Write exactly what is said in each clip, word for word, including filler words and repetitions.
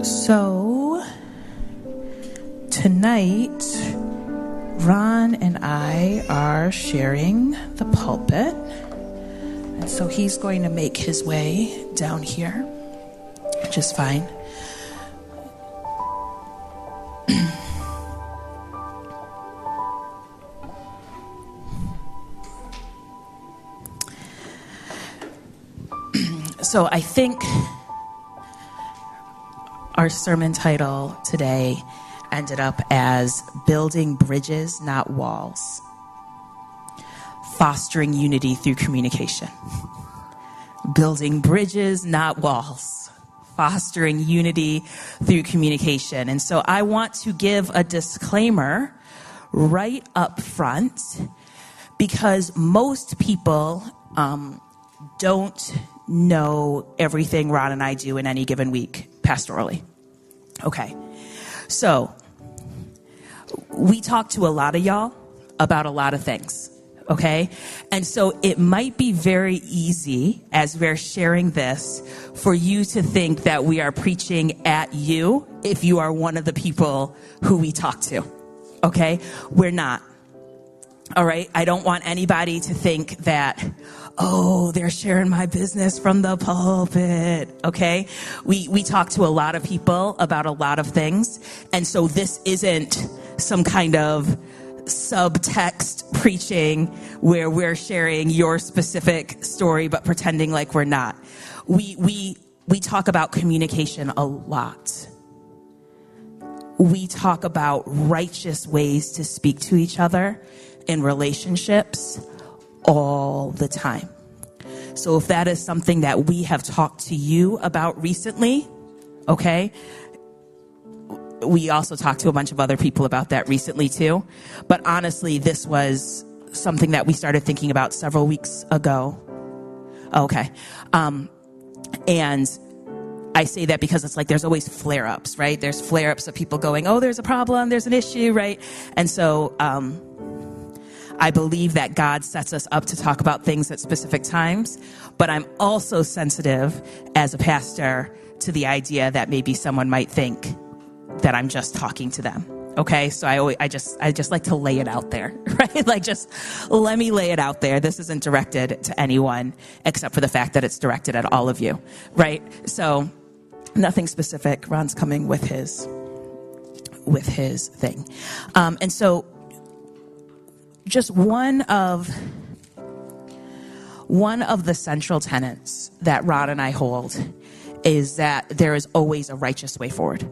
So, tonight, Ron and I are sharing the pulpit. And so he's going to make his way down here, which is fine. So I think our sermon title today ended up as Building Bridges, Not Walls. Fostering unity through communication. Building bridges, not walls. Fostering unity through communication. And so I want to give a disclaimer right up front because most people um, don't know everything Ron and I do in any given week pastorally. Okay. So we talk to a lot of y'all about a lot of things. Okay. And so it might be very easy as we're sharing this for you to think that we are preaching at you if you are one of the people who we talk to. Okay. We're not. All right. I don't want anybody to think that, oh, they're sharing my business from the pulpit. Okay. We, we talk to a lot of people about a lot of things. And so this isn't some kind of subtext preaching where we're sharing your specific story, but pretending like we're not. We, we, we talk about communication a lot. We talk about righteous ways to speak to each other in relationships all the time. So if that is something that we have talked to you about recently, okay, we also talked to a bunch of other people about that recently too. But honestly, this was something that we started thinking about several weeks ago. Okay. Um, and I say that because it's like there's always flare-ups, right? There's flare-ups of people going, oh, there's a problem, there's an issue, right? And so um, I believe that God sets us up to talk about things at specific times. But I'm also sensitive as a pastor to the idea that maybe someone might think that I'm just talking to them. Okay. So I always, I just, I just like to lay it out there, right? Like just let me lay it out there. This isn't directed to anyone except for the fact that it's directed at all of you. Right. So nothing specific. Ron's coming with his, with his thing. Um, and so just one of, one of the central tenets that Ron and I hold is that there is always a righteous way forward.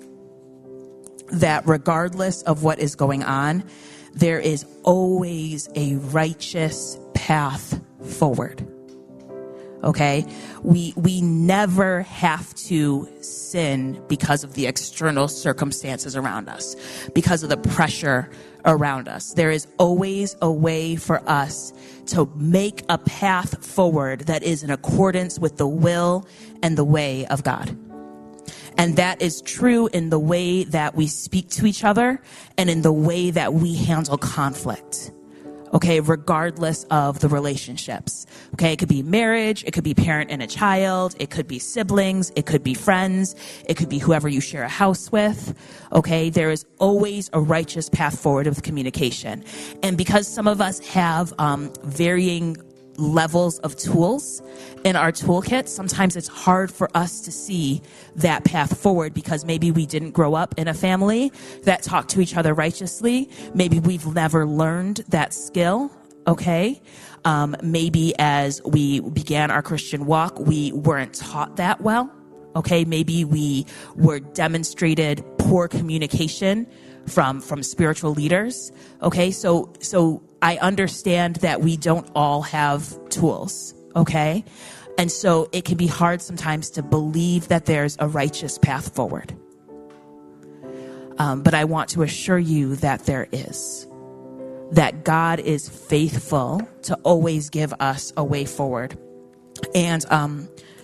That regardless of what is going on, there is always a righteous path forward. Okay? We, we never have to sin because of the external circumstances around us, because of the pressure around us. There is always a way for us to make a path forward that is in accordance with the will and the way of God. And that is true in the way that we speak to each other and in the way that we handle conflict. Okay, regardless of the relationships. Okay, it could be marriage, it could be parent and a child, it could be siblings, it could be friends, it could be whoever you share a house with. Okay, there is always a righteous path forward with communication. And because some of us have um, varying levels of tools in our toolkit, sometimes it's hard for us to see that path forward because maybe we didn't grow up in a family that talked to each other righteously. Maybe we've never learned that skill. Okay. Um, maybe as we began our Christian walk, we weren't taught that well. Okay. Maybe we were demonstrated poor communication from, from spiritual leaders. Okay. So, so I understand that we don't all have tools, okay? And so it can be hard sometimes to believe that there's a righteous path forward. Um, but I want to assure you that there is. That God is faithful to always give us a way forward. And um,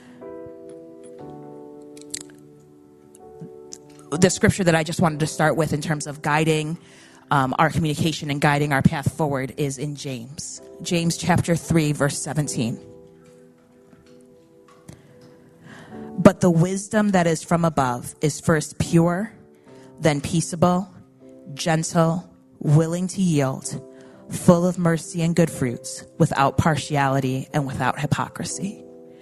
the scripture that I just wanted to start with in terms of guiding Um, our communication and guiding our path forward is in James. James chapter three, verse seventeen. But But the wisdom that is from above is first pure, then peaceable, gentle, willing to yield, full of mercy and good fruits, without partiality and without hypocrisy.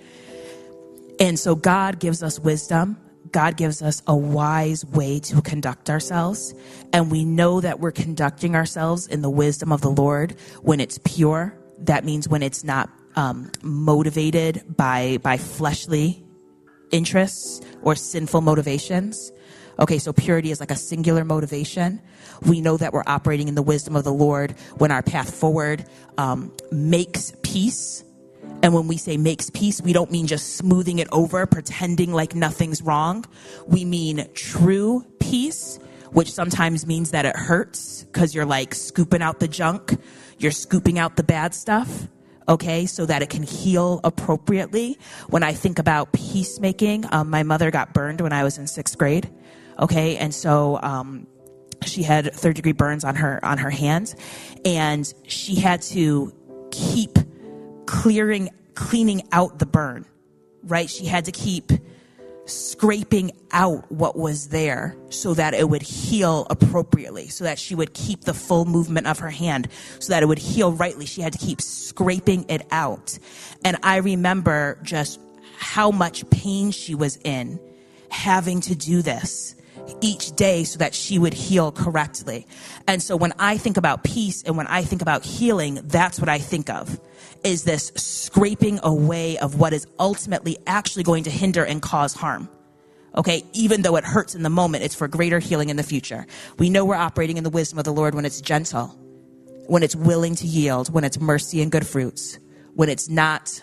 And so God gives us wisdom. God gives us a wise way to conduct ourselves. And we know that we're conducting ourselves in the wisdom of the Lord when it's pure. That means when it's not um, motivated by, by fleshly interests or sinful motivations. Okay, so purity is like a singular motivation. We know that we're operating in the wisdom of the Lord when our path forward um, makes peace. And when we say makes peace, we don't mean just smoothing it over, pretending like nothing's wrong. We mean true peace, which sometimes means that it hurts because you're like scooping out the junk. You're scooping out the bad stuff, okay, so that it can heal appropriately. When I think about peacemaking, um, my mother got burned when I was in sixth grade, okay, and so um, she had third degree burns on her on her hand, and she had to keep clearing, cleaning out the burn, right? She had to keep scraping out what was there so that it would heal appropriately, so that she would keep the full movement of her hand, so that it would heal rightly. She had to keep scraping it out. And I remember just how much pain she was in having to do this each day so that she would heal correctly. And so when I think about peace and when I think about healing, that's what I think of, is this scraping away of what is ultimately actually going to hinder and cause harm. Okay, even though it hurts in the moment, it's for greater healing in the future. We know we're operating in the wisdom of the Lord when it's gentle, when it's willing to yield, when it's mercy and good fruits, when it's not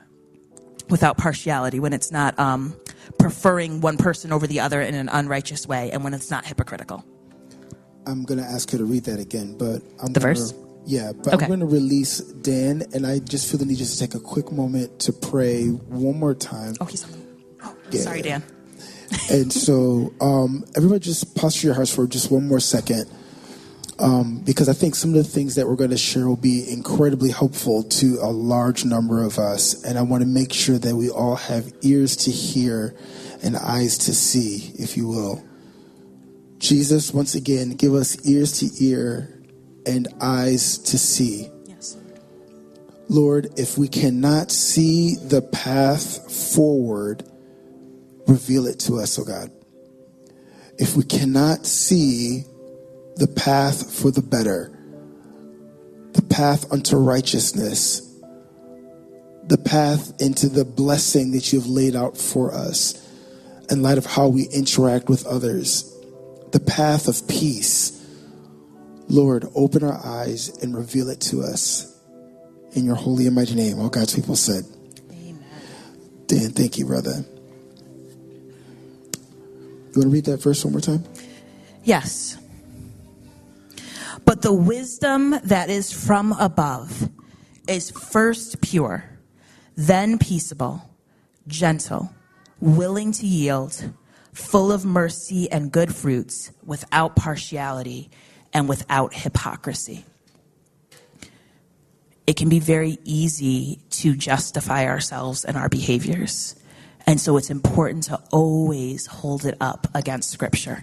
without partiality, when it's not um, preferring one person over the other in an unrighteous way, and when it's not hypocritical. I'm going to ask you to read that again, but I'm the gonna, verse? Yeah, but okay. I'm going to release Dan, and I just feel the need just to take a quick moment to pray one more time. Oh, he's on the... Oh, yeah. Sorry, Dan. And so um, everybody just posture your hearts for just one more second, um, because I think some of the things that we're going to share will be incredibly helpful to a large number of us. And I want to make sure that we all have ears to hear and eyes to see, if you will. Jesus, once again, give us ears to ear and eyes to see. Yes. Lord, if we cannot see the path forward, reveal it to us, oh God. If we cannot see the path for the better, the path unto righteousness, the path into the blessing that you've laid out for us in light of how we interact with others, the path of peace, Lord, open our eyes and reveal it to us. In your holy and mighty name, all God's people said. Amen. Dan, thank you, brother. You want to read that verse one more time? Yes. But the wisdom that is from above is first pure, then peaceable, gentle, willing to yield, full of mercy and good fruits, without partiality and without hypocrisy. It can be very easy to justify ourselves and our behaviors. And so it's important to always hold it up against Scripture.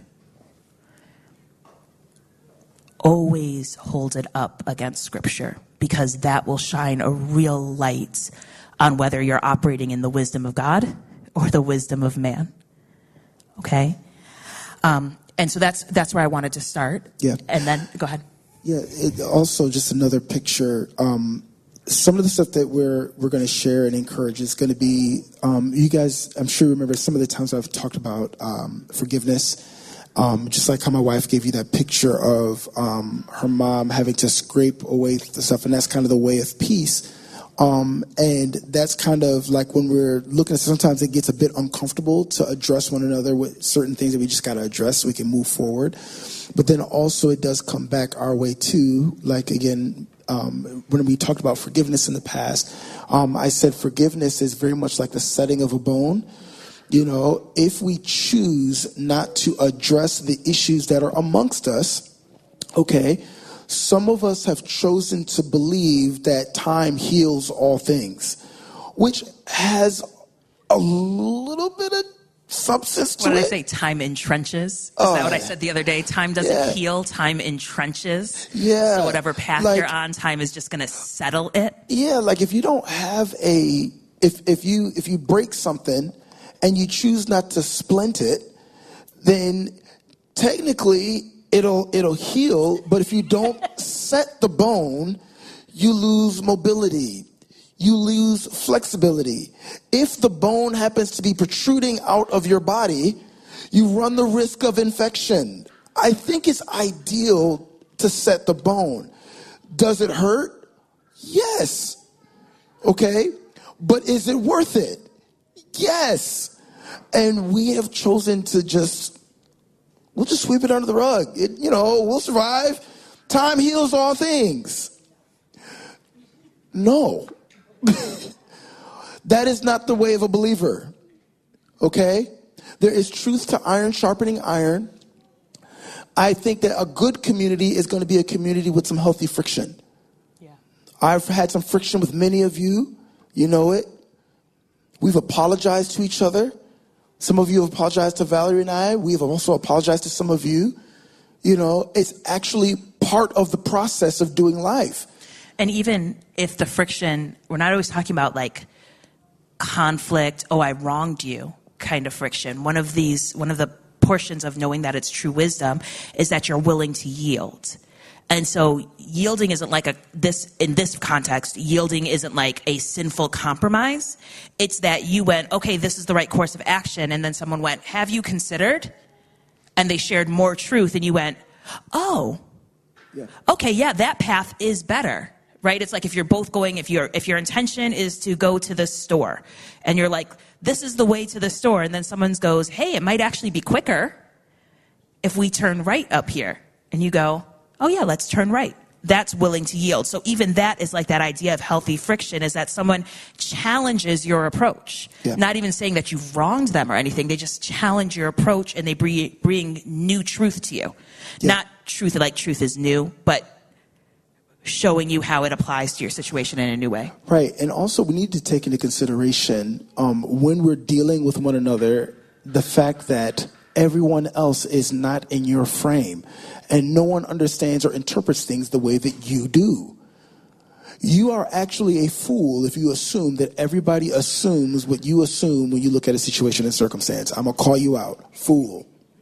Always hold it up against Scripture, because that will shine a real light on whether you're operating in the wisdom of God or the wisdom of man. Okay? Um, and so that's that's where I wanted to start. Yeah. And then, go ahead. Yeah, it, also just another picture. Um, some of the stuff that we're we're going to share and encourage is going to be, um, you guys, I'm sure you remember some of the times I've talked about um, forgiveness. Um, just like how my wife gave you that picture of um, her mom having to scrape away the stuff, and that's kind of the way of peace. Um, and that's kind of like when we're looking at, sometimes it gets a bit uncomfortable to address one another with certain things that we just got to address so we can move forward. But then also it does come back our way too. Like again, um, when we talked about forgiveness in the past, um, I said forgiveness is very much like the setting of a bone. You know, if we choose not to address the issues that are amongst us, okay, some of us have chosen to believe that time heals all things, which has a little bit of substance to What did it. I say? Time in trenches. Is Oh, that what I yeah. said the other day? Time doesn't Yeah. heal. Time in trenches. Yeah. So whatever path Like- you're on, time is just going to settle it. Yeah, like if you don't have a, if if you if you break something and you choose not to splint it, then technically it'll it'll heal. But if you don't set the bone, you lose mobility. You lose flexibility. If the bone happens to be protruding out of your body, you run the risk of infection. I think it's ideal to set the bone. Does it hurt? Yes. Okay. But is it worth it? Yes. And we have chosen to just, we'll just sweep it under the rug. It, you know, we'll survive. Time heals all things. No. That is not the way of a believer. Okay? There is truth to iron sharpening iron. I think that a good community is going to be a community with some healthy friction. Yeah. I've had some friction with many of you. You know it. We've apologized to each other. Some of you have apologized to Valerie and I. We've also apologized to some of you. You know, it's actually part of the process of doing life. And even if the friction, we're not always talking about like conflict, oh, I wronged you kind of friction. One of these, one of the portions of knowing that it's true wisdom is that you're willing to yield. And so yielding isn't like a, this, in this context, yielding isn't like a sinful compromise. It's that you went, okay, this is the right course of action. And then someone went, have you considered? And they shared more truth. And you went, oh, yeah. Okay, yeah, that path is better. Right? It's like if you're both going, if your if your intention is to go to the store and you're like, this is the way to the store. And then someone goes, hey, it might actually be quicker if we turn right up here. And you go, oh, yeah, let's turn right. That's willing to yield. So even that is like that idea of healthy friction is that someone challenges your approach. Yeah. Not even saying that you've wronged them or anything. They just challenge your approach and they bring, bring new truth to you. Yeah. Not truth like truth is new, but showing you how it applies to your situation in a new way. Right. And also we need to take into consideration um, when we're dealing with one another, the fact that everyone else is not in your frame and no one understands or interprets things the way that you do. You are actually a fool if you assume that everybody assumes what you assume when you look at a situation and circumstance. I'm going to call you out. Fool.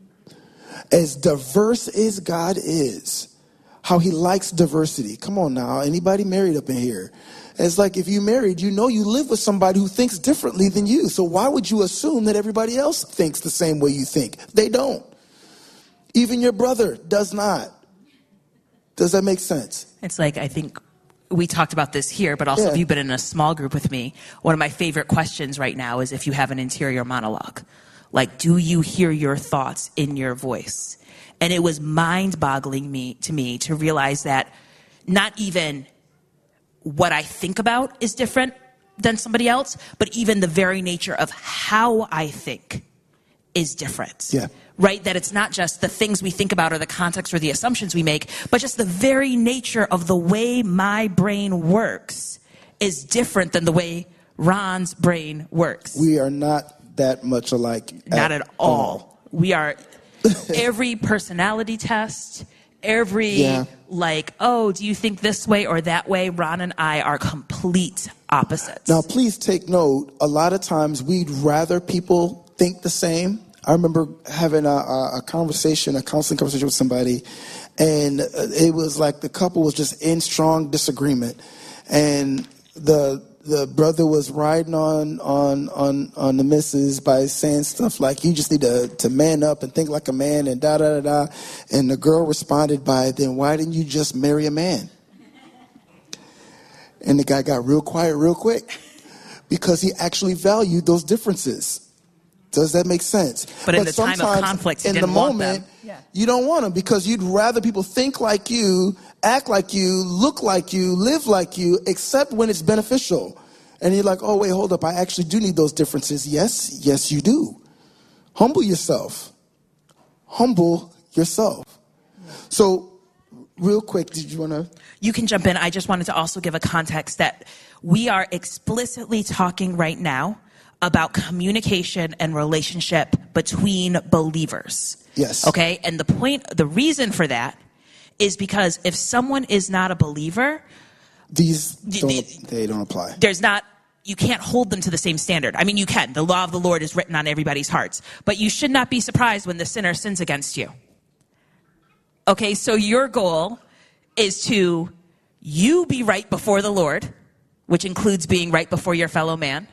As diverse as God is, how he likes diversity. Come on now. Anybody married up in here? It's like if you married, you know you live with somebody who thinks differently than you. So why would you assume that everybody else thinks the same way you think? They don't. Even your brother does not. Does that make sense? It's like, I think we talked about this here, but also Yeah. if you've been in a small group with me, one of my favorite questions right now is if you have an interior monologue. Like, do you hear your thoughts in your voice? And it was mind-boggling me to me to realize that not even what I think about is different than somebody else, but even the very nature of how I think is different. Yeah. Right? That it's not just the things we think about or the context or the assumptions we make, but just the very nature of the way my brain works is different than the way Ron's brain works. We are not that much alike. Not at, at all. all. We are every personality test, every Yeah. like, oh, do you think this way or that way? Ron and I are complete opposites. Now, please take note. A lot of times we'd rather people think the same. I remember having a, a, a conversation, a counseling conversation with somebody, and it was like the couple was just in strong disagreement, and the the brother was riding on on on on the missus by saying stuff like, you just need to to man up and think like a man and da da da da, and the girl responded by, then why didn't you just marry a man? And the guy got real quiet real quick because he actually valued those differences. Does that make sense? But in the time of conflict, he in the didn't want moment, them. Yeah. you don't want them because you'd rather people think like you, act like you, look like you, live like you, except when it's beneficial. And you're like, oh, wait, hold up. I actually do need those differences. Yes, yes, you do. Humble yourself. Humble yourself. So, real quick, did you want to? You can jump in. I just wanted to also give a context that we are explicitly talking right now about communication and relationship between believers. Yes. Okay? And the point, the reason for that is because if someone is not a believer, these don't, the, they don't apply. There's not, you can't hold them to the same standard. I mean, you can. The law of the Lord is written on everybody's hearts. But you should not be surprised when the sinner sins against you. Okay, so your goal is to you be right before the Lord, which includes being right before your fellow man,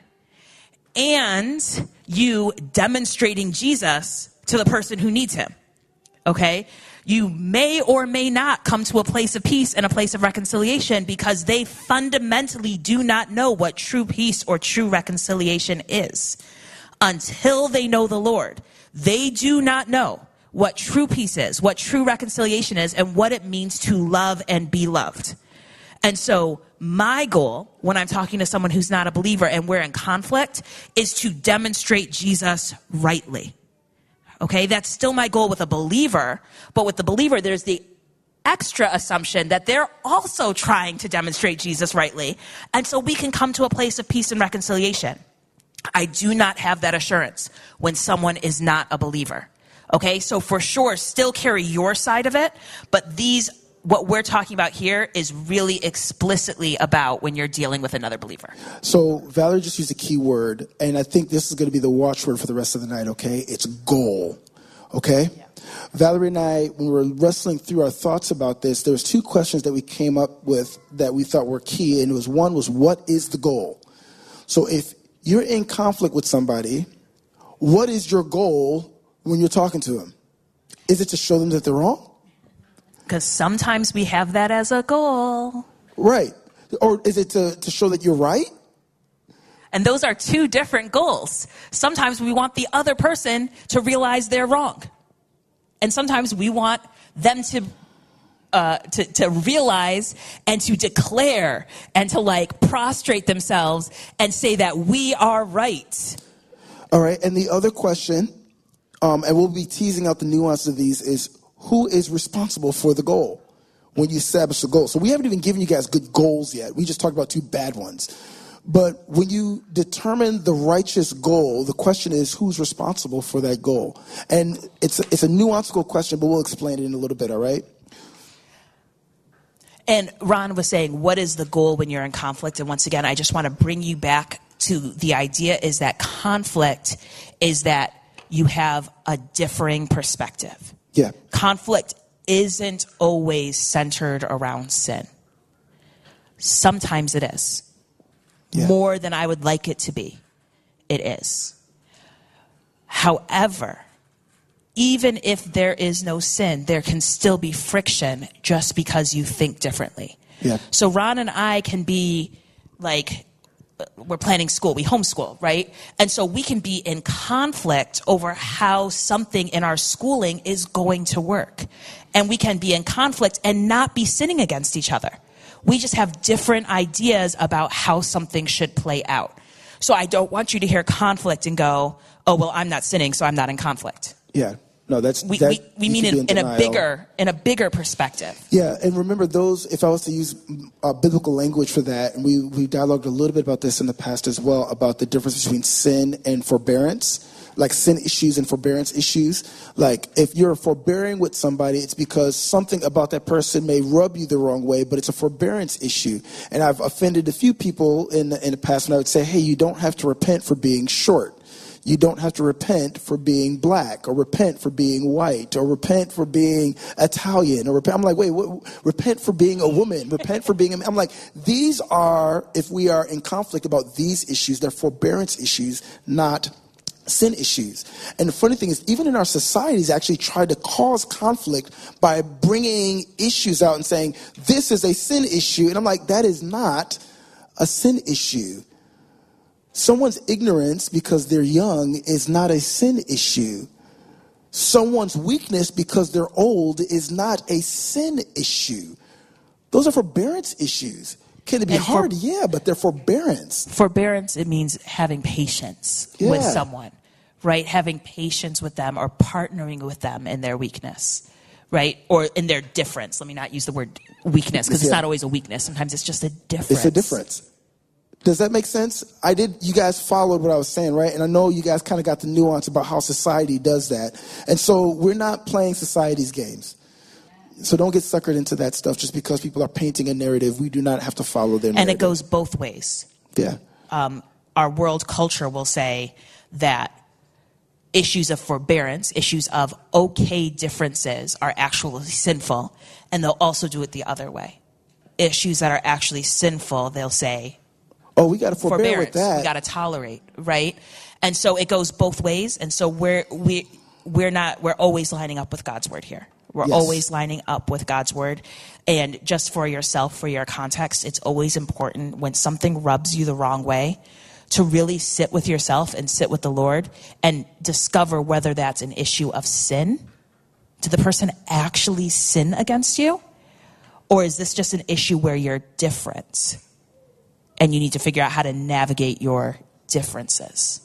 and you demonstrating Jesus to the person who needs him. Okay? You may or may not come to a place of peace and a place of reconciliation because they fundamentally do not know what true peace or true reconciliation is. Until they know the Lord, they do not know what true peace is, what true reconciliation is, and what it means to love and be loved. And so my goal when I'm talking to someone who's not a believer and we're in conflict is to demonstrate Jesus rightly. Okay, that's still my goal with a believer, but with the believer, there's the extra assumption that they're also trying to demonstrate Jesus rightly, and so we can come to a place of peace and reconciliation. I do not have that assurance when someone is not a believer. Okay, so for sure, still carry your side of it, but these, what we're talking about here is really explicitly about when you're dealing with another believer. So Valerie just used a key word, and I think this is going to be the watchword for the rest of the night, okay? It's goal, okay? Yeah. Valerie and I, when we were wrestling through our thoughts about this, there was two questions that we came up with that we thought were key, and it was one was, what is the goal? So if you're in conflict with somebody, what is your goal when you're talking to them? Is it to show them that they're wrong? Because sometimes we have that as a goal. Right. Or is it to, to show that you're right? And those are two different goals. Sometimes we want the other person to realize they're wrong. And sometimes we want them to uh, to, to realize and to declare and to like prostrate themselves and say that we are right. All right. And the other question, um, and we'll be teasing out the nuance of these, is who is responsible for the goal when you establish a goal? So we haven't even given you guys good goals yet. We just talked about two bad ones. But when you determine the righteous goal, the question is who's responsible for that goal? And it's a, it's a nuanced question, but we'll explain it in a little bit, all right? And Ron was saying, what is the goal when you're in conflict? And once again, I just want to bring you back to the idea is that conflict is that you have a differing perspective. Yeah. Conflict isn't always centered around sin. Sometimes it is. Yeah. More than I would like it to be. It is. However, even if there is no sin, there can still be friction just because you think differently. Yeah. So Ron and I can be like, we're planning school, we homeschool, right? And so we can be in conflict over how something in our schooling is going to work. And we can be in conflict and not be sinning against each other. We just have different ideas about how something should play out. So I don't want you to hear conflict and go, oh, well, I'm not sinning, so I'm not in conflict. Yeah. No, that's we that we, we mean in, in, in a bigger in a bigger perspective. Yeah, and remember those. If I was to use uh, biblical language for that, and we we dialogued a little bit about this in the past as well about the difference between sin and forbearance, like sin issues and forbearance issues. Like if you're forbearing with somebody, it's because something about that person may rub you the wrong way, but it's a forbearance issue. And I've offended a few people in the, in the past, and I would say, hey, you don't have to repent for being short. You don't have to repent for being black or repent for being white or repent for being Italian or repent. I'm like, wait, what, repent for being a woman, repent for being a man. I'm like, these are, if we are in conflict about these issues, they're forbearance issues, not sin issues. And the funny thing is, even in our societies actually tried to cause conflict by bringing issues out and saying, this is a sin issue. And I'm like, that is not a sin issue. Someone's ignorance because they're young is not a sin issue. Someone's weakness because they're old is not a sin issue. Those are forbearance issues. Can it be and hard? For, yeah, but they're forbearance. Forbearance, it means having patience yeah. with someone, right? Having patience with them or partnering with them in their weakness, right? Or in their difference. Let me not use the word weakness because yeah. it's not always a weakness. Sometimes it's just a difference. It's a difference. Does that make sense? I did. You guys followed what I was saying, right? And I know you guys kind of got the nuance about how society does that. And so we're not playing society's games. So don't get suckered into that stuff just because people are painting a narrative. We do not have to follow their narrative. And it goes both ways. Yeah. Um, our world culture will say that issues of forbearance, issues of okay differences are actually sinful. And they'll also do it the other way. Issues that are actually sinful, they'll say, oh, we got to forbear with that. We got to tolerate, right? And so it goes both ways. And so we're we we're not we're always lining up with God's word here. We're Yes. always lining up with God's word. And just for yourself, for your context, it's always important when something rubs you the wrong way to really sit with yourself and sit with the Lord and discover whether that's an issue of sin. Did the person actually sin against you? Or is this just an issue where you're different? And you need to figure out how to navigate your differences.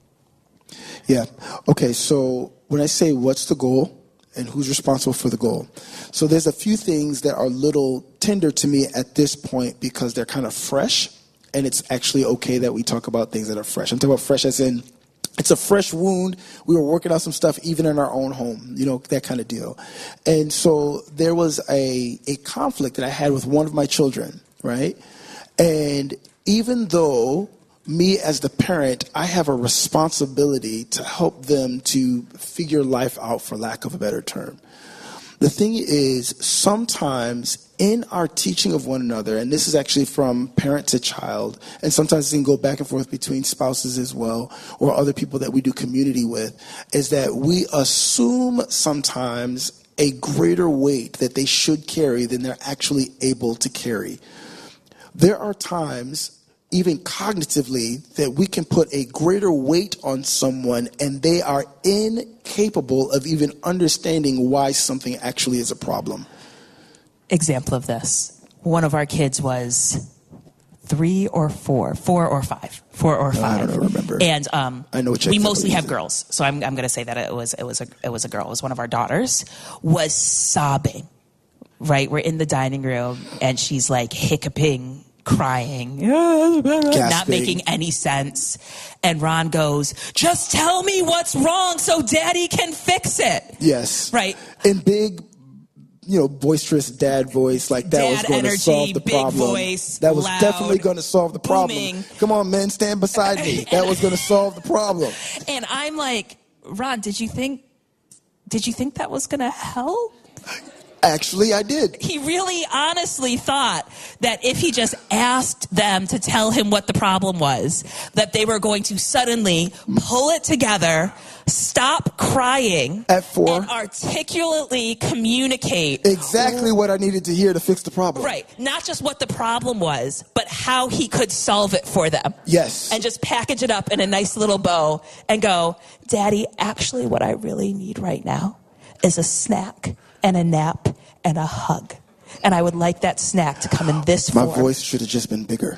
Yeah. Okay, so when I say what's the goal and who's responsible for the goal. So there's a few things that are a little tender to me at this point because they're kind of fresh. And it's actually okay that we talk about things that are fresh. I'm talking about fresh as in it's a fresh wound. We were working out some stuff even in our own home, you know, that kind of deal. And so there was a, a conflict that I had with one of my children, right? And even though me as the parent, I have a responsibility to help them to figure life out, for lack of a better term. The thing is, sometimes in our teaching of one another, and this is actually from parent to child, and sometimes it can go back and forth between spouses as well, or other people that we do community with, is that we assume sometimes a greater weight that they should carry than they're actually able to carry. There are times, even cognitively, that we can put a greater weight on someone and they are incapable of even understanding why something actually is a problem. Example of this. One of our kids was three or four, four or five, four or five. I don't remember. And um, I know what we mostly have girls, so I'm, I'm going to say that it was it was a it was a girl. It was one of our daughters. Was sobbing. Right, we're in the dining room, and she's like hiccuping, crying, not making any sense. And Ron goes, "Just tell me what's wrong so Daddy can fix it." Yes. Right. In big, you know, boisterous dad voice, like that Dad was going energy, to solve the big problem. voice, that was loud, definitely going to solve the problem. booming. Come on, men, stand beside me. That was going to solve the problem. And I'm like, Ron, did you think, did you think that was going to help? Actually, I did. He really honestly thought that if he just asked them to tell him what the problem was, that they were going to suddenly pull it together, stop crying, At four. and articulately communicate. Exactly what I needed to hear to fix the problem. Right. Not just what the problem was, but how he could solve it for them. Yes. And just package it up in a nice little bow and go, Daddy, actually what I really need right now is a snack and a nap and a hug. And I would like that snack to come in this My form. voice should have just been bigger.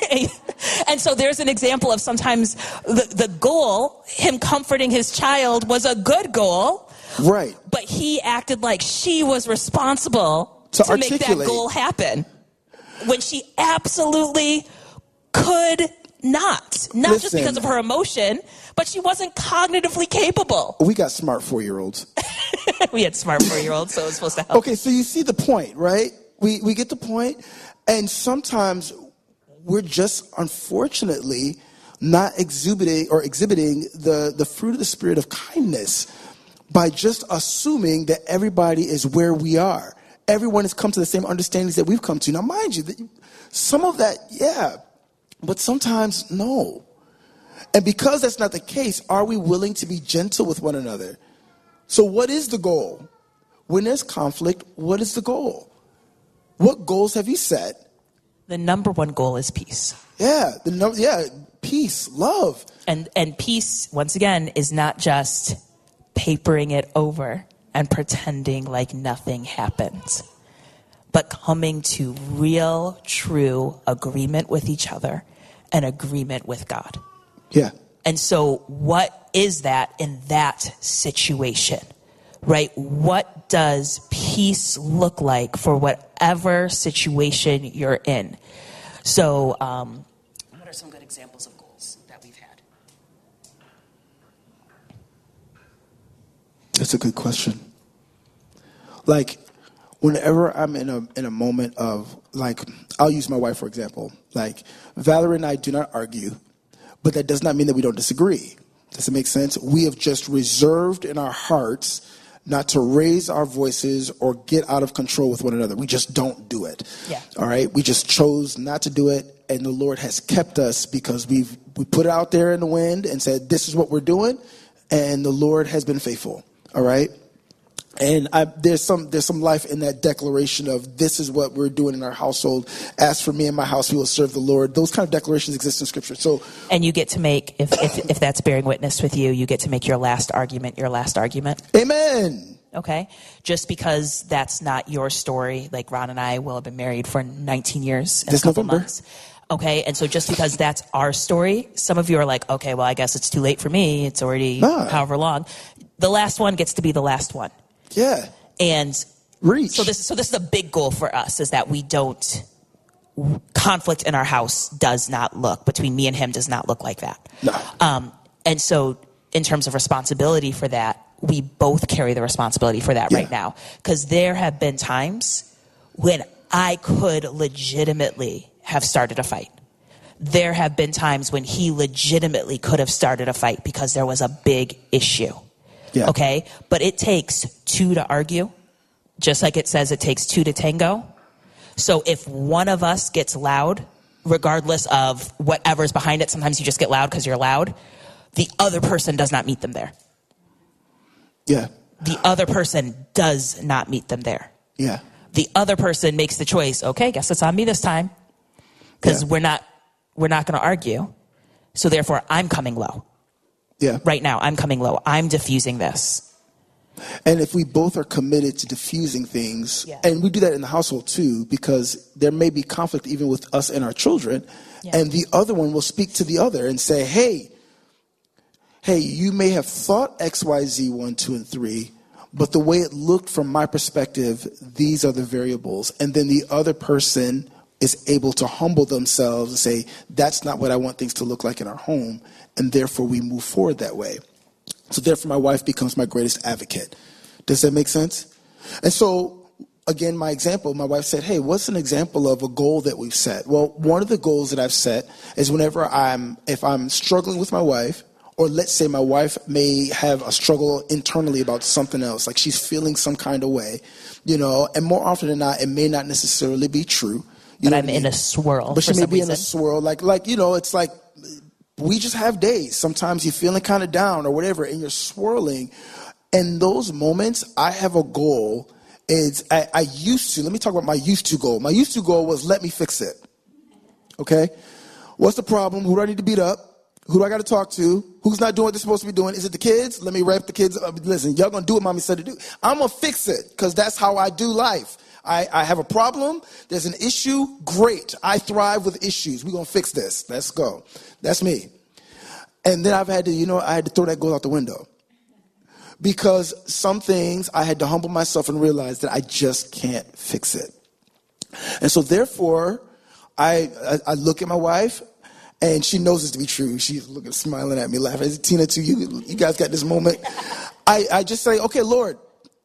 And so there's an example of sometimes the, the goal, him comforting his child, was a good goal. Right. But he acted like she was responsible To to, make that articulate. goal happen. When she absolutely could not. Not just Listen. because of her emotion, but she wasn't cognitively capable. We got smart four-year-olds. We had smart four-year-olds, so it was supposed to help. Okay, so you see the point, right? We we get the point, and sometimes we're just unfortunately not exhibiting or exhibiting the, the fruit of the spirit of kindness by just assuming that everybody is where we are. Everyone has come to the same understandings that we've come to. Now, mind you, that some of that, yeah, but sometimes no. And because that's not the case, are we willing to be gentle with one another? So what is the goal? When there's conflict, what is the goal? What goals have you set? The number one goal is peace. Yeah, the num- yeah, peace, love. And and peace, once again, is not just papering it over and pretending like nothing happens, but coming to real, true agreement with each other and agreement with God. Yeah. And so what is that in that situation, right? What does peace look like for whatever situation you're in? So um, I'm going examples of goals that we've had? That's a good question. Like, whenever I'm in a in a moment of, like, I'll use my wife, for example. Like, Valerie and I do not argue, but that does not mean that we don't disagree. Does it make sense? We have just reserved in our hearts not to raise our voices or get out of control with one another. We just don't do it. Yeah. All right? We just chose not to do it, and the Lord has kept us because we've we put it out there in the wind and said, this is what we're doing, and the Lord has been faithful. All right? And I, there's some there's some life in that declaration of this is what we're doing in our household. As for me and my house, we will serve the Lord. Those kind of declarations exist in Scripture. So, and you get to make, if, if if that's bearing witness with you, you get to make your last argument your last argument. Amen. Okay? Just because that's not your story, like Ron and I will have been married for nineteen years and this a couple November. months. Okay, and so just because that's our story, some of you are like, okay, well, I guess it's too late for me. It's already nah. however long. The last one gets to be the last one. Yeah. And reach. So this, so this is a big goal for us, is that we don't, conflict in our house does not look, between me and him does not look like that. No. Um, and so in terms of responsibility for that, we both carry the responsibility for that yeah. right now. Because there have been times when I could legitimately have started a fight. There have been times when he legitimately could have started a fight because there was a big issue. Yeah. Okay? But it takes two to argue, just like it says it takes two to tango. So if one of us gets loud, regardless of whatever's behind it, sometimes you just get loud because you're loud, the other person does not meet them there. Yeah. The other person does not meet them there. Yeah. The other person makes the choice, okay, guess it's on me this time, because yeah. we're not we're not going to argue. So therefore, I'm coming low. Yeah. Right now, I'm coming low. I'm diffusing this. And if we both are committed to diffusing things, yeah. and we do that in the household too, because there may be conflict even with us and our children, yeah. and the other one will speak to the other and say, hey, hey, you may have thought X, Y, Z, one, two, and three, but the way it looked from my perspective, these are the variables. And then the other person is able to humble themselves and say, that's not what I want things to look like in our home. And therefore we move forward that way. So therefore my wife becomes my greatest advocate. Does that make sense? And so, again, my example, my wife said, hey, what's an example of a goal that we've set? Well, one of the goals that I've set is whenever I'm, if I'm struggling with my wife, or let's say my wife may have a struggle internally about something else, like she's feeling some kind of way, you know, and more often than not, it may not necessarily be true. You but know I'm in I mean? a swirl. But she for may some be reason. in a swirl. Like, like, you know, it's like we just have days. Sometimes you're feeling kind of down or whatever, and you're swirling. In those moments, I have a goal. It's, I, I used to, let me talk about my used to goal. My used to goal was let me fix it. Okay? What's the problem? Who do I need to beat up? Who do I got to talk to? Who's not doing what they're supposed to be doing? Is it the kids? Let me wrap the kids up. Listen, y'all going to do what mommy said to do. I'm going to fix it because that's how I do life. I, I have a problem. There's an issue. Great. I thrive with issues. We're going to fix this. Let's go. That's me. And then I've had to, you know, I had to throw that goal out the window. Because some things I had to humble myself and realize that I just can't fix it. And so therefore, I I, I look at my wife, and she knows this to be true. She's looking, smiling at me, laughing. Tina, too, you, you guys got this moment. I, I just say, okay, Lord,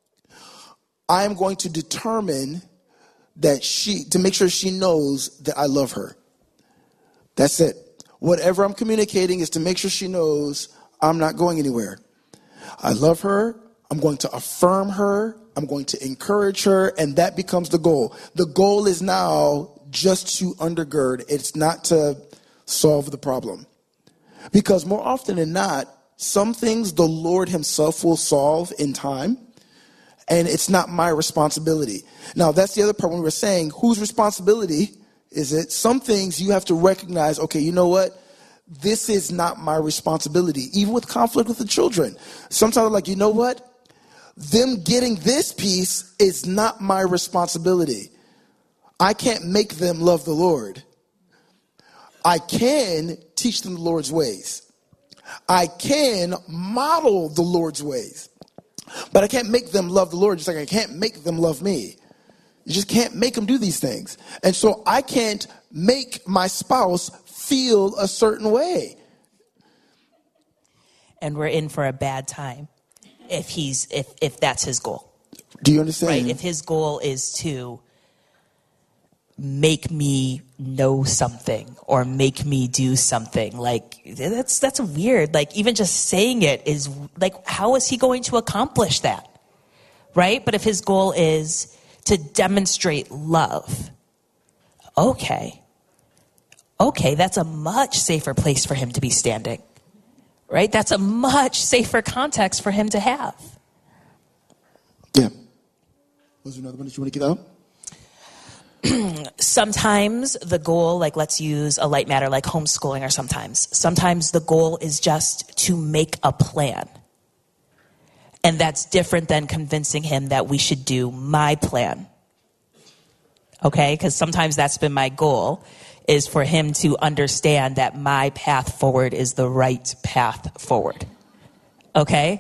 I am going to determine that she, to make sure she knows that I love her. That's it. Whatever I'm communicating is to make sure she knows I'm not going anywhere. I love her. I'm going to affirm her. I'm going to encourage her. And that becomes the goal. The goal is now just to undergird. It's not to solve the problem. Because more often than not, some things the Lord himself will solve in time. And it's not my responsibility. Now, that's the other part when we were saying, whose responsibility is it? Some things you have to recognize, okay, you know what? This is not my responsibility. Even with conflict with the children. Sometimes I'm like, you know what? Them getting this piece is not my responsibility. I can't make them love the Lord. I can teach them the Lord's ways. I can model the Lord's ways. But I can't make them love the Lord just like I can't make them love me. You just can't make them do these things. And so I can't make my spouse feel a certain way. And we're in for a bad time if he's if if that's his goal. Do you understand? Right? If his goal is to make me know something or make me do something, like that's that's weird. Like even just saying it is like, how is he going to accomplish that? Right? But if his goal is to demonstrate love, okay. Okay, that's a much safer place for him to be standing. Right? That's a much safer context for him to have. Yeah. Was there another one that you want to get out? Sometimes the goal, like let's use a light matter like homeschooling, or sometimes. Sometimes the goal is just to make a plan. And that's different than convincing him that we should do my plan. Okay? Because sometimes that's been my goal, is for him to understand that my path forward is the right path forward. Okay?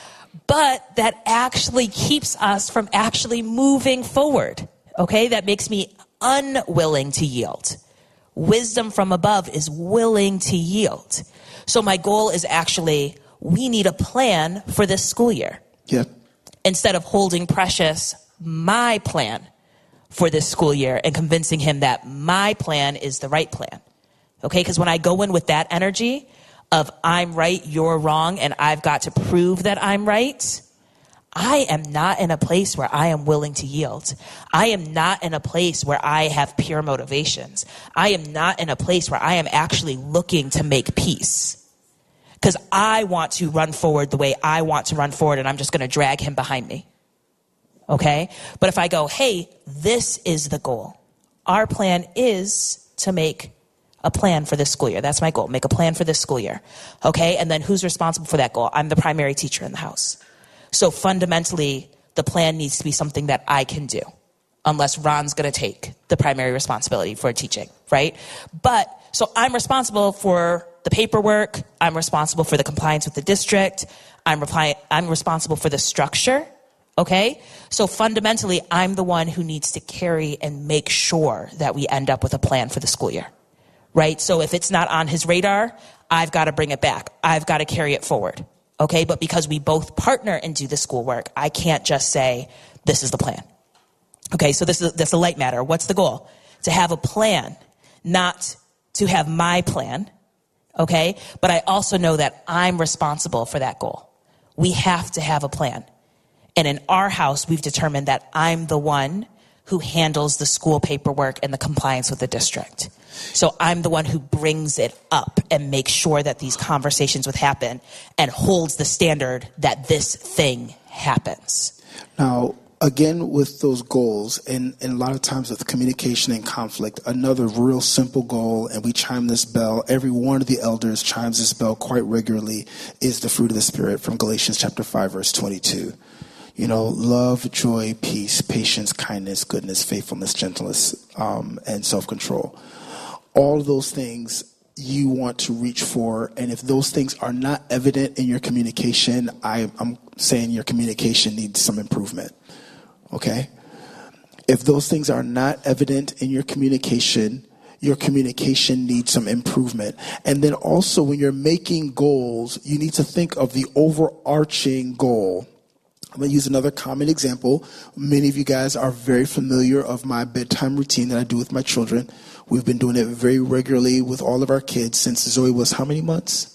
But that actually keeps us from actually moving forward. Okay? That makes me unwilling to yield. Wisdom from above is willing to yield. So my goal is actually, we need a plan for this school year. Yeah. Instead of holding precious my plan for this school year and convincing him that my plan is the right plan. Okay? Because when I go in with that energy of I'm right, you're wrong, and I've got to prove that I'm right, I am not in a place where I am willing to yield. I am not in a place where I have pure motivations. I am not in a place where I am actually looking to make peace. Because I want to run forward the way I want to run forward, and I'm just going to drag him behind me. Okay? But if I go, hey, this is the goal. Our plan is to make a plan for this school year. That's my goal. Make a plan for this school year. Okay? And then who's responsible for that goal? I'm the primary teacher in the house. So fundamentally, the plan needs to be something that I can do, unless Ron's going to take the primary responsibility for teaching, right? But, so I'm responsible for the paperwork. I'm responsible for the compliance with the district. I'm, repli- I'm responsible for the structure. Okay? So fundamentally, I'm the one who needs to carry and make sure that we end up with a plan for the school year, right? So if it's not on his radar, I've got to bring it back. I've got to carry it forward. Okay? But because we both partner and do the schoolwork, I can't just say, this is the plan. Okay? So this is, this is a light matter. What's the goal? To have a plan, not to have my plan. Okay? But I also know that I'm responsible for that goal. We have to have a plan. And in our house, we've determined that I'm the one who handles the school paperwork and the compliance with the district. So I'm the one who brings it up and makes sure that these conversations would happen and holds the standard that this thing happens. Now, again, with those goals, and, and a lot of times with communication and conflict, another real simple goal, and we chime this bell, every one of the elders chimes this bell quite regularly, is the fruit of the Spirit from Galatians chapter five, verse twenty-two. You know, love, joy, peace, patience, kindness, goodness, faithfulness, gentleness, um, and self-control. All of those things you want to reach for, and if those things are not evident in your communication, I, I'm saying your communication needs some improvement. Okay? If those things are not evident in your communication, your communication needs some improvement. And then also when you're making goals, you need to think of the overarching goal. I'm going to use another common example. Many of you guys are very familiar of my bedtime routine that I do with my children. We've been doing it very regularly with all of our kids since Zoe was how many months?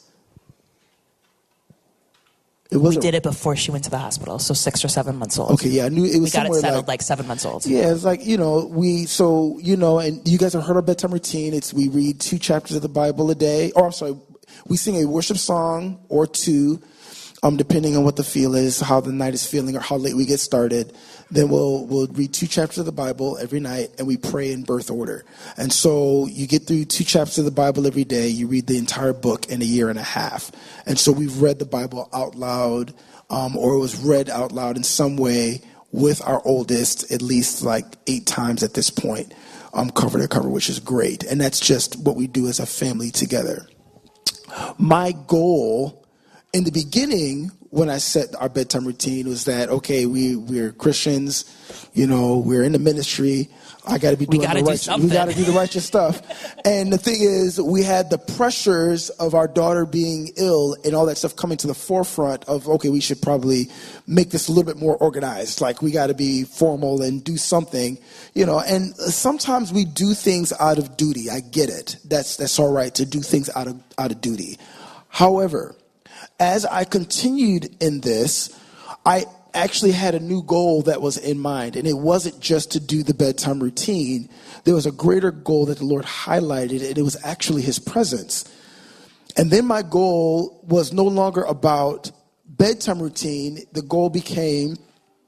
It we did it before she went to the hospital, so six or seven months old. Okay, yeah, I knew it was. We got it settled like, like seven months old. Yeah, it's like, you know, we so you know, and you guys have heard our bedtime routine. It's we read two chapters of the Bible a day, or I'm sorry, we sing a worship song or two. Um, depending on what the feel is, how the night is feeling, or how late we get started, then we'll we'll read two chapters of the Bible every night, and we pray in birth order. And so you get through two chapters of the Bible every day. You read the entire book in a year and a half. And so we've read the Bible out loud, um, or it was read out loud in some way with our oldest at least like eight times at this point, um, cover to cover, which is great. And that's just what we do as a family together. My goal in the beginning, when I set our bedtime routine, was that, okay, we, we're Christians. You know, we're in the ministry. I got to be doing we gotta the do right. something. We got to do the righteous stuff. And the thing is, we had the pressures of our daughter being ill and all that stuff coming to the forefront of, okay, we should probably make this a little bit more organized. Like, we got to be formal and do something, you know. And sometimes we do things out of duty. I get it. That's that's all right to do things out of out of duty. However, as I continued in this, I actually had a new goal that was in mind, and it wasn't just to do the bedtime routine. There was a greater goal that the Lord highlighted, and it was actually his presence. And then my goal was no longer about bedtime routine. The goal became,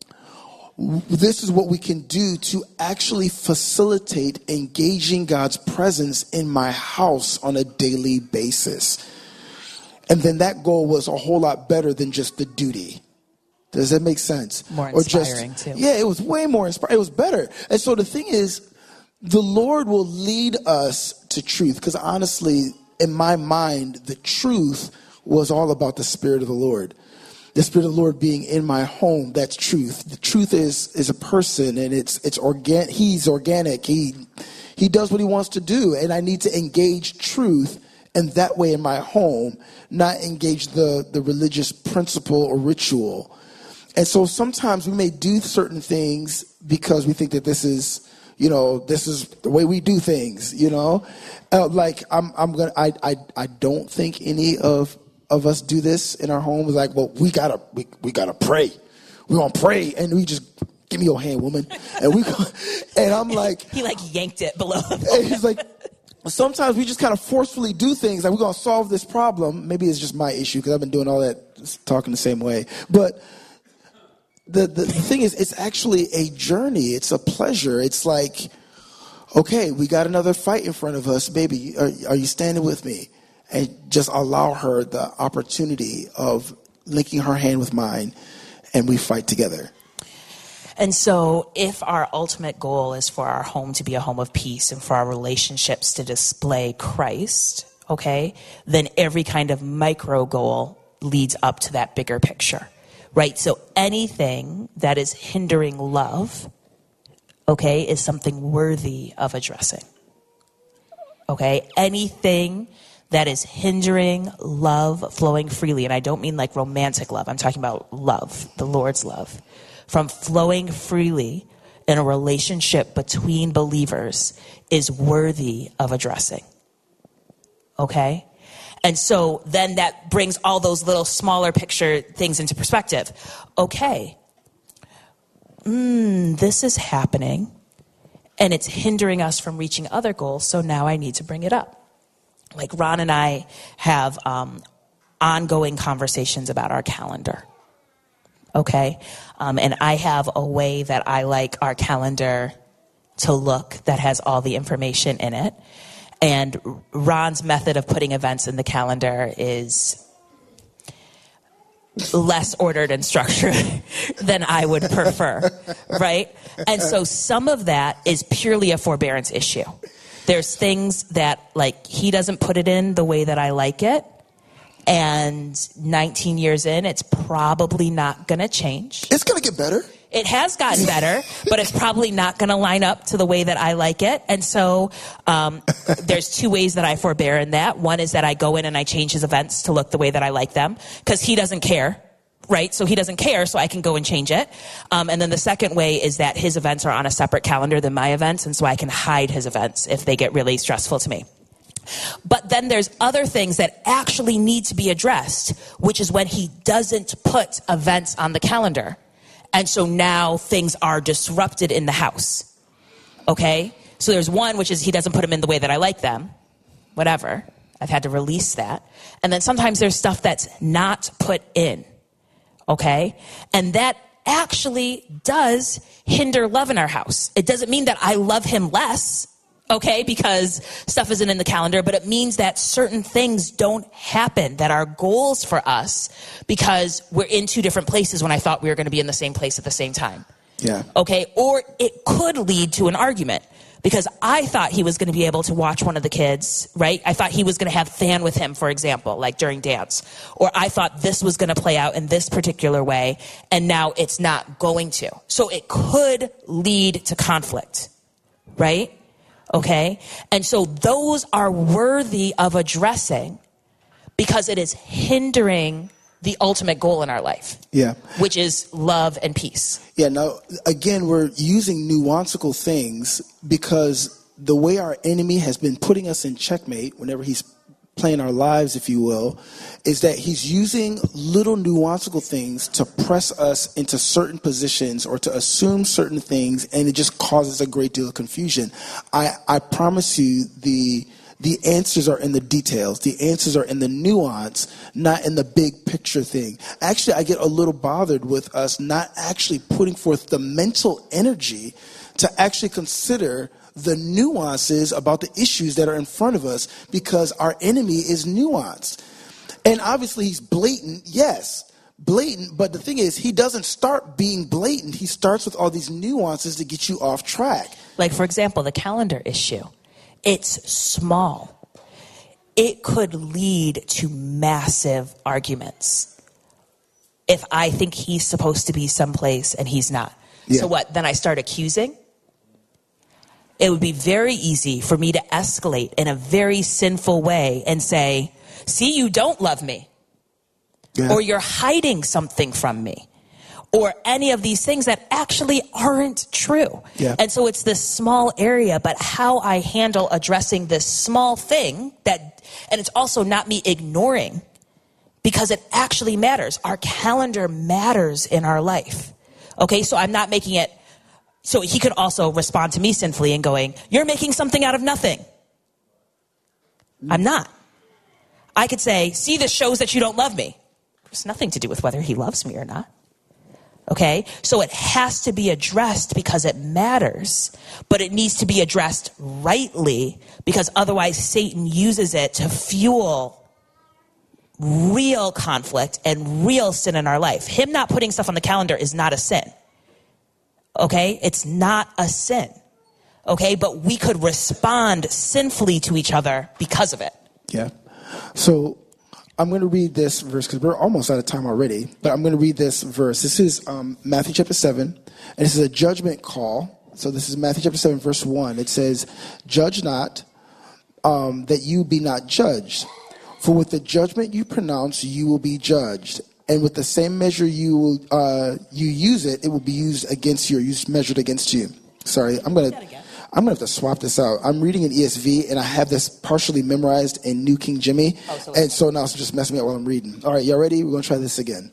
this is what we can do to actually facilitate engaging God's presence in my house on a daily basis. And then that goal was a whole lot better than just the duty. Does that make sense? More inspiring, or just, too. Yeah, it was way more inspiring. It was better. And so the thing is, the Lord will lead us to truth. Because honestly, in my mind, the truth was all about the Spirit of the Lord. The Spirit of the Lord being in my home, that's truth. The truth is is a person, and it's it's organ. He's organic. He he does what he wants to do, and I need to engage truth in that way in my home, not engage the the religious principle or ritual. And so sometimes we may do certain things because we think that this is, you know, this is the way we do things, you know. Uh, like I'm, I'm gonna, I, I, I don't think any of of us do this in our homes. Like, well, we gotta, we, we gotta pray. We're gonna pray, and we just give me your hand, woman, and we, and I'm like, he like yanked it below. And he's like, sometimes we just kind of forcefully do things like we're gonna solve this problem. Maybe it's just my issue because I've been doing all that talking the same way, but. The, the the thing is, it's actually a journey. It's a pleasure. It's like, okay, we got another fight in front of us. Baby, are, are you standing with me? And just allow her the opportunity of linking her hand with mine, and we fight together. And so if our ultimate goal is for our home to be a home of peace and for our relationships to display Christ, okay, then every kind of micro goal leads up to that bigger picture. Right, so anything that is hindering love, okay, is something worthy of addressing. Okay, anything that is hindering love flowing freely, and I don't mean like romantic love, I'm talking about love, the Lord's love, from flowing freely in a relationship between believers is worthy of addressing. Okay? And so then that brings all those little smaller picture things into perspective. Okay, mm, this is happening, and it's hindering us from reaching other goals, so now I need to bring it up. Like Ron and I have um, ongoing conversations about our calendar, okay? Um, and I have a way that I like our calendar to look that has all the information in it. And Ron's method of putting events in the calendar is less ordered and structured than I would prefer, right? And so some of that is purely a forbearance issue. There's things that, like, he doesn't put it in the way that I like it. And nineteen years in, it's probably not going to change. It's going to get better. It has gotten better, but it's probably not going to line up to the way that I like it. And so um, there's two ways that I forbear in that. One is that I go in and I change his events to look the way that I like them because he doesn't care, right? So he doesn't care, so I can go and change it. Um, and then the second way is that his events are on a separate calendar than my events, and so I can hide his events if they get really stressful to me. But then there's other things that actually need to be addressed, which is when he doesn't put events on the calendar. And so now things are disrupted in the house, okay? So there's one, which is he doesn't put them in the way that I like them, whatever. I've had to release that. And then sometimes there's stuff that's not put in, okay? And that actually does hinder love in our house. It doesn't mean that I love him less, okay, because stuff isn't in the calendar, but it means that certain things don't happen that are goals for us because we're in two different places when I thought we were going to be in the same place at the same time. Yeah. Okay, or it could lead to an argument because I thought he was going to be able to watch one of the kids, right? I thought he was going to have Than with him, for example, like during dance. Or I thought this was going to play out in this particular way, and now it's not going to. So it could lead to conflict, right? Okay? And so those are worthy of addressing because it is hindering the ultimate goal in our life. Yeah. Which is love and peace. Yeah, now, again, we're using nuancical things because the way our enemy has been putting us in checkmate whenever he's playing our lives, if you will, is that he's using little nuancical things to press us into certain positions or to assume certain things, and it just causes a great deal of confusion. I, I promise you the... The answers are in the details. The answers are in the nuance, not in the big picture thing. Actually, I get a little bothered with us not actually putting forth the mental energy to actually consider the nuances about the issues that are in front of us because our enemy is nuanced. And obviously he's blatant, yes, blatant, but the thing is he doesn't start being blatant. He starts with all these nuances to get you off track. Like, for example, the calendar issue. It's small. It could lead to massive arguments if I think he's supposed to be someplace and he's not. Yeah. So what? Then I start accusing? It would be very easy for me to escalate in a very sinful way and say, see, you don't love me. Yeah. Or you're hiding something from me. Or any of these things that actually aren't true. Yeah. And so it's this small area, but how I handle addressing this small thing that, and it's also not me ignoring because it actually matters. Our calendar matters in our life. Okay, so I'm not making it, so he could also respond to me sinfully and going, you're making something out of nothing. I'm not. I could say, see, this shows that you don't love me. There's nothing to do with whether he loves me or not. Okay, so it has to be addressed because it matters, but it needs to be addressed rightly because otherwise Satan uses it to fuel real conflict and real sin in our life. Him not putting stuff on the calendar is not a sin. Okay, it's not a sin. Okay, but we could respond sinfully to each other because of it. Yeah. So I'm going to read this verse because we're almost out of time already, but I'm going to read this verse. This is um, Matthew chapter seven, and this is a judgment call. So this is Matthew chapter seven, verse one. It says, judge not um, that you be not judged. For with the judgment you pronounce, you will be judged. And with the same measure you will uh, you use it, it will be used against you or used measured against you. Sorry, I'm going to... I'm going to have to swap this out. I'm reading in E S V, and I have this partially memorized in New King Jimmy. Oh, so and so now it's just messing me up while I'm reading. All right, y'all ready? We're going to try this again.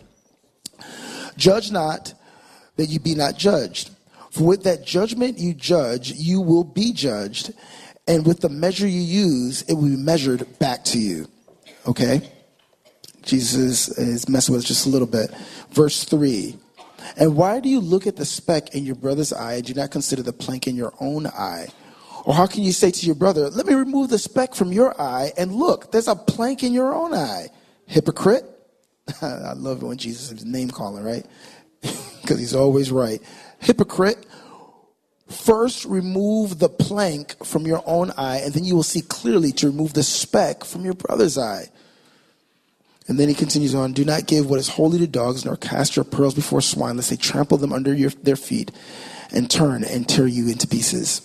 Judge not that you be not judged. For with that judgment you judge, you will be judged. And with the measure you use, it will be measured back to you. Okay? Jesus is messing with us just a little bit. Verse three. And why do you look at the speck in your brother's eye and do not consider the plank in your own eye? Or how can you say to your brother, let me remove the speck from your eye, and look, there's a plank in your own eye? Hypocrite. I love it when Jesus is name calling, right? Because he's always right. Hypocrite. First remove the plank from your own eye, and then you will see clearly to remove the speck from your brother's eye. And then he continues on, do not give what is holy to dogs, nor cast your pearls before swine, lest they trample them under your, their feet and turn and tear you into pieces.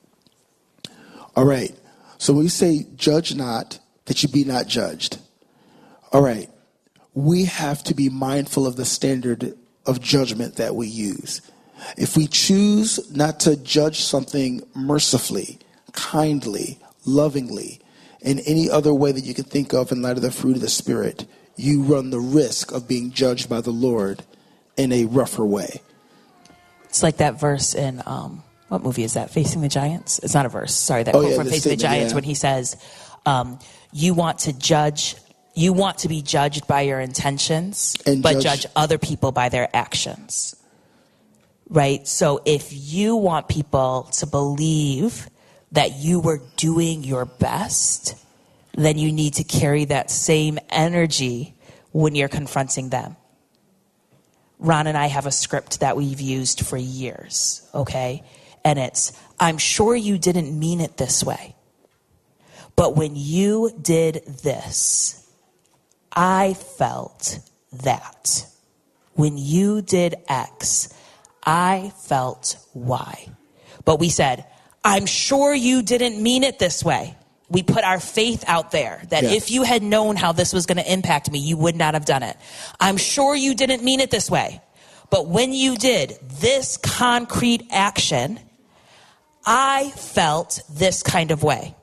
All right. So we say, judge not that you be not judged. All right. We have to be mindful of the standard of judgment that we use. If we choose not to judge something mercifully, kindly, lovingly, in any other way that you can think of in light of the fruit of the Spirit, you run the risk of being judged by the Lord in a rougher way. It's like that verse in, um, what movie is that? Facing the Giants? It's not a verse. Sorry, that oh, quote yeah, from the Facing the Giants yeah. when he says, um, you want to judge, you want to be judged by your intentions, and but judge, judge other people by their actions. Right? So if you want people to believe that you were doing your best, then you need to carry that same energy when you're confronting them. Ron and I have a script that we've used for years, okay? and it's, I'm sure you didn't mean it this way, but when you did this, I felt that. When you did X, I felt Y. But we said, I'm sure you didn't mean it this way. We put our faith out there that yeah. if you had known how this was going to impact me, you would not have done it. I'm sure you didn't mean it this way. But when you did this concrete action, I felt this kind of way.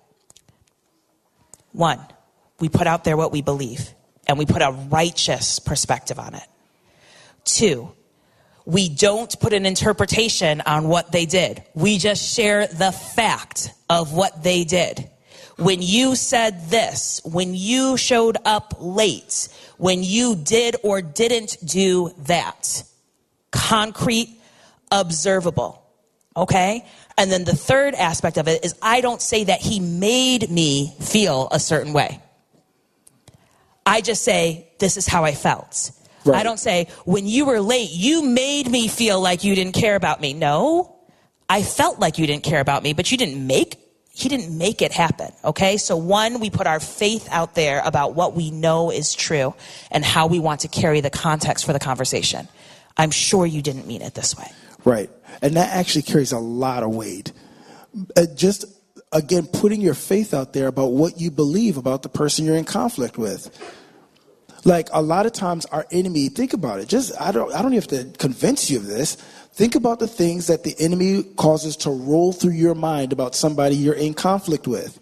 One, we put out there what we believe, and we put a righteous perspective on it. Two, we don't put an interpretation on what they did. We just share the fact of what they did. When you said this, when you showed up late, when you did or didn't do that. Concrete, observable. Okay? And then the third aspect of it is I don't say that he made me feel a certain way. I just say, this is how I felt. Right. I don't say, when you were late, you made me feel like you didn't care about me. No, I felt like you didn't care about me, but you didn't make He didn't make it happen, okay? So one, we put our faith out there about what we know is true and how we want to carry the context for the conversation. I'm sure you didn't mean it this way. Right. And that actually carries a lot of weight. Uh, just, again, putting your faith out there about what you believe about the person you're in conflict with. Like, a lot of times our enemy, think about it. Just, I don't, I don't have to convince you of this. Think about the things that the enemy causes to roll through your mind about somebody you're in conflict with.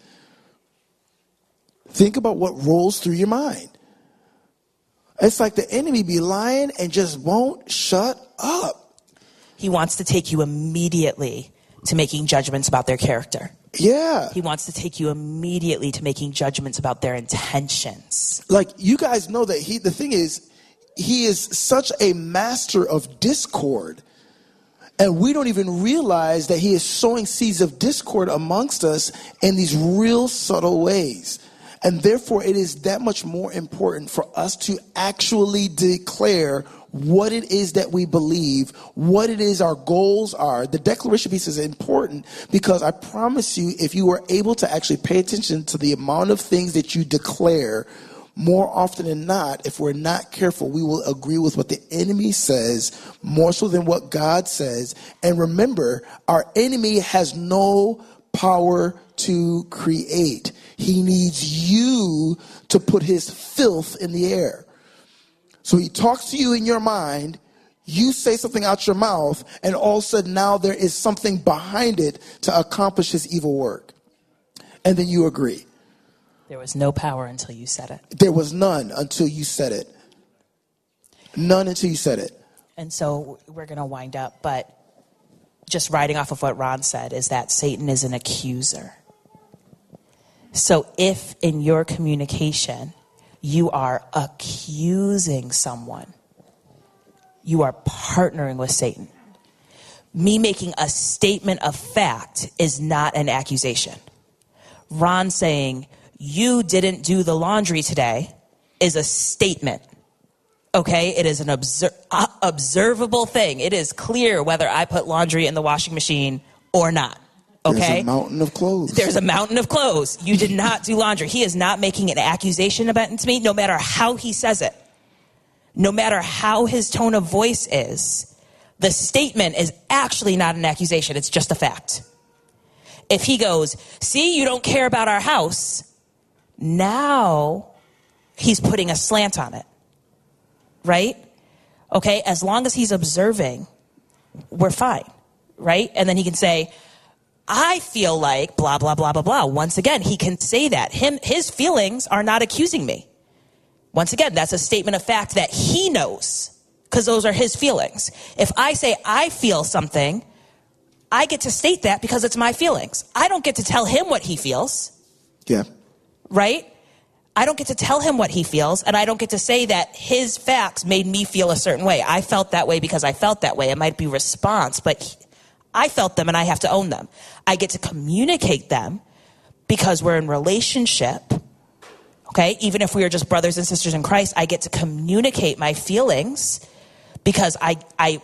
Think about what rolls through your mind. It's like the enemy be lying and just won't shut up. He wants to take you immediately to making judgments about their character. Yeah. He wants to take you immediately to making judgments about their intentions. Like, you guys know that he, the thing is, he is such a master of discord. And we don't even realize that he is sowing seeds of discord amongst us in these real subtle ways. And therefore, it is that much more important for us to actually declare what it is that we believe, what it is our goals are. The declaration piece is important because I promise you, if you are able to actually pay attention to the amount of things that you declare, more often than not, if we're not careful, we will agree with what the enemy says more so than what God says. And remember, our enemy has no power to create. He needs you to put his filth in the air. So he talks to you in your mind, you say something out your mouth, and all of a sudden now there is something behind it to accomplish his evil work. And then you agree. There was no power until you said it. There was none until you said it. None until you said it. And so we're going to wind up, but just riding off of what Ron said is that Satan is an accuser. So if in your communication you are accusing someone, you are partnering with Satan. Me making a statement of fact is not an accusation. Ron saying, you didn't do the laundry today is a statement. Okay? It is an obser- uh, observable thing. It is clear whether I put laundry in the washing machine or not. Okay? There's a mountain of clothes. There's a mountain of clothes. You did not do laundry. He is not making an accusation about it to me, no matter how he says it. No matter how his tone of voice is, the statement is actually not an accusation. It's just a fact. If he goes, see, you don't care about our house, now he's putting a slant on it. Right? Okay? As long as he's observing, we're fine. Right? And then he can say, I feel like blah, blah, blah, blah, blah. Once again, he can say that. Him, his feelings are not accusing me. Once again, that's a statement of fact that he knows, because those are his feelings. If I say I feel something, I get to state that because it's my feelings. I don't get to tell him what he feels. Yeah. Right? I don't get to tell him what he feels, and I don't get to say that his facts made me feel a certain way. I felt that way because I felt that way. It might be response, but he, I felt them and I have to own them. I get to communicate them because we're in relationship. Okay? Even if we are just brothers and sisters in Christ, I get to communicate my feelings because I, I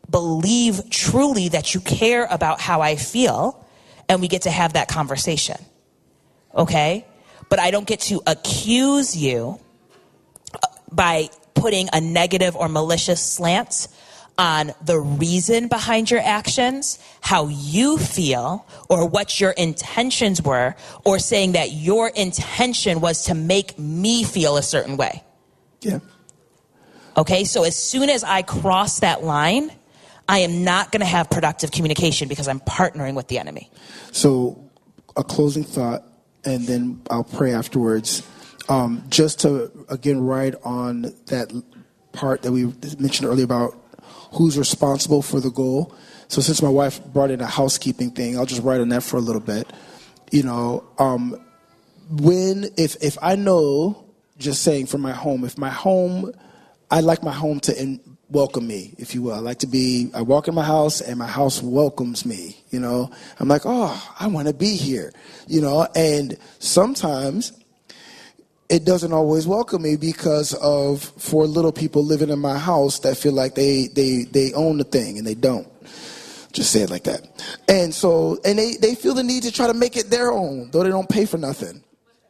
believe truly that you care about how I feel, and we get to have that conversation. Okay? But I don't get to accuse you by putting a negative or malicious slant on the reason behind your actions, how you feel, or what your intentions were, or saying that your intention was to make me feel a certain way. Yeah. Okay, so as soon as I cross that line, I am not going to have productive communication because I'm partnering with the enemy. So a closing thought, and then I'll pray afterwards. Um, just to, again, write on that part that we mentioned earlier about who's responsible for the goal. So since my wife brought in a housekeeping thing, I'll just write on that for a little bit. You know, um, when, if, if I know, just saying for my home, if my home, I like my home to in, welcome me, if you will. I like to be, I walk in my house and my house welcomes me, you know. I'm like, oh, I want to be here, you know. And sometimes it doesn't always welcome me because of four little people living in my house that feel like they they they own the thing and they don't. Just say it like that. And so, and they, they feel the need to try to make it their own, though they don't pay for nothing.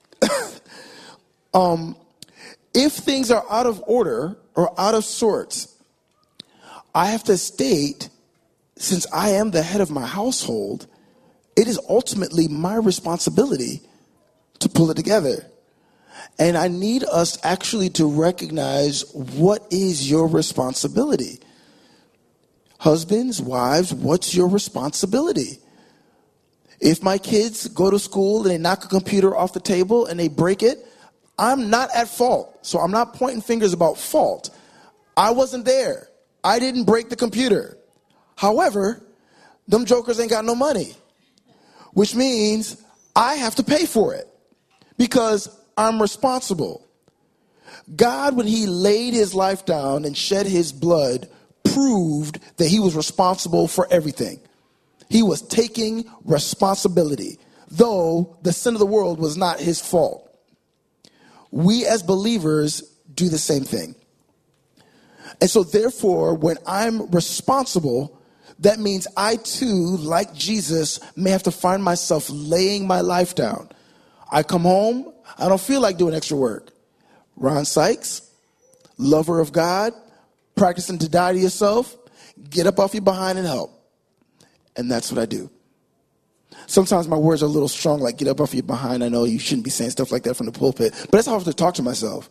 um, if things are out of order or out of sorts, I have to state, since I am the head of my household, it is ultimately my responsibility to pull it together. And I need us actually to recognize what is your responsibility. Husbands, wives, what's your responsibility? If my kids go to school and they knock a computer off the table and they break it, I'm not at fault. So I'm not pointing fingers about fault. I wasn't there. I didn't break the computer. However, them jokers ain't got no money, which means I have to pay for it because I'm responsible. God, when he laid his life down and shed his blood, proved that he was responsible for everything. He was taking responsibility, though the sin of the world was not his fault. We as believers do the same thing. And so therefore, when I'm responsible, that means I too, like Jesus, may have to find myself laying my life down. I come home, I don't feel like doing extra work. Ron Sykes, lover of God, practicing to die to yourself, get up off your behind and help. And that's what I do. Sometimes my words are a little strong, like get up off your behind. I know you shouldn't be saying stuff like that from the pulpit, but that's how I have to talk to myself.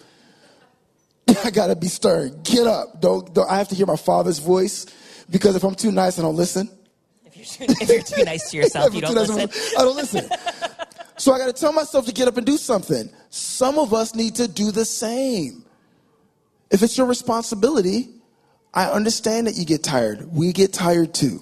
I gotta be stern. Get up. Don't, don't. I have to hear my Father's voice, because if I'm too nice, I don't listen. If you're too, if you're too nice to yourself, you don't nice, listen. I don't listen. So I got to tell myself to get up and do something. Some of us need to do the same. If it's your responsibility, I understand that you get tired. We get tired too.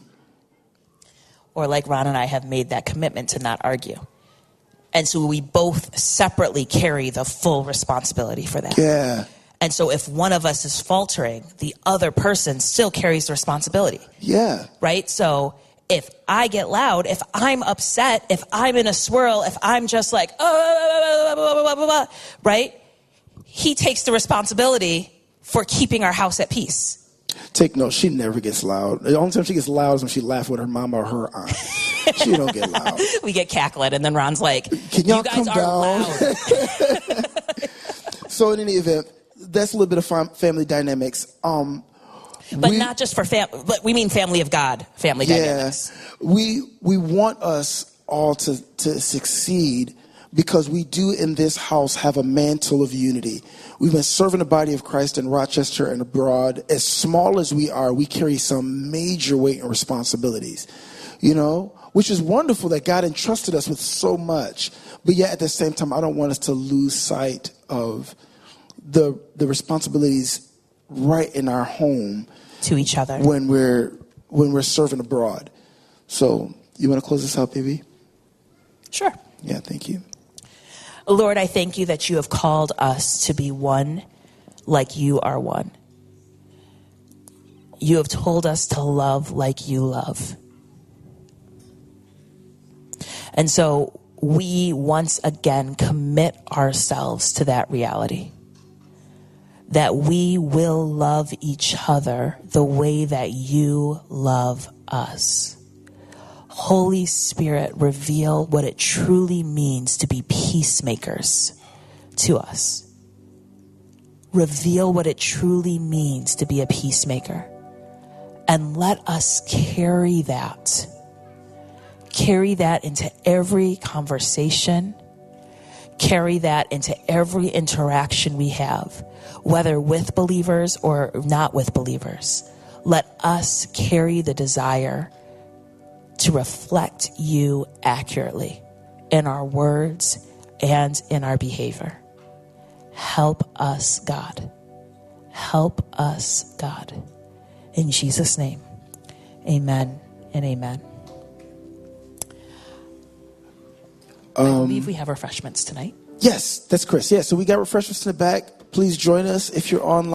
Or like Ron and I have made that commitment to not argue. And so we both separately carry the full responsibility for that. Yeah. And so if one of us is faltering, the other person still carries the responsibility. Yeah. Right? So if I get loud, if I'm upset, if I'm in a swirl, if I'm just like, oh, blah, blah, blah, blah, blah, right? He takes the responsibility for keeping our house at peace. Take note, she never gets loud. The only time she gets loud is when she laughs with her mom or her aunt. She don't get loud. We get cackling, and then Ron's like, can y'all you guys come are down? Loud. So in any event, that's a little bit of fam- family dynamics. Um, but we, not just for family, but we mean family of God, family yeah, dynamics. We, we want us all to, to succeed, because we do in this house have a mantle of unity. We've been serving the body of Christ in Rochester and abroad. As small as we are, we carry some major weight and responsibilities, you know, which is wonderful that God entrusted us with so much. But yet at the same time, I don't want us to lose sight of the the responsibilities right in our home to each other when we're when we're serving abroad. So you want to close this out, baby? Sure. Yeah, thank you. Lord, I thank you that you have called us to be one like you are one. You have told us to love like you love. And so we once again commit ourselves to that reality. that we will love each other the way that you love us. Holy Spirit, reveal what it truly means to be peacemakers to us. Reveal what it truly means to be a peacemaker. And let us carry that. Carry that into every conversation. Carry that into every interaction we have, whether with believers or not with believers. Let us carry the desire to reflect you accurately in our words and in our behavior. Help us, God. Help us, God. In Jesus' name, amen and amen. Um, I believe we have refreshments tonight. Yes, that's Chris. Yeah, so we got refreshments in the back. Please join us if you're online.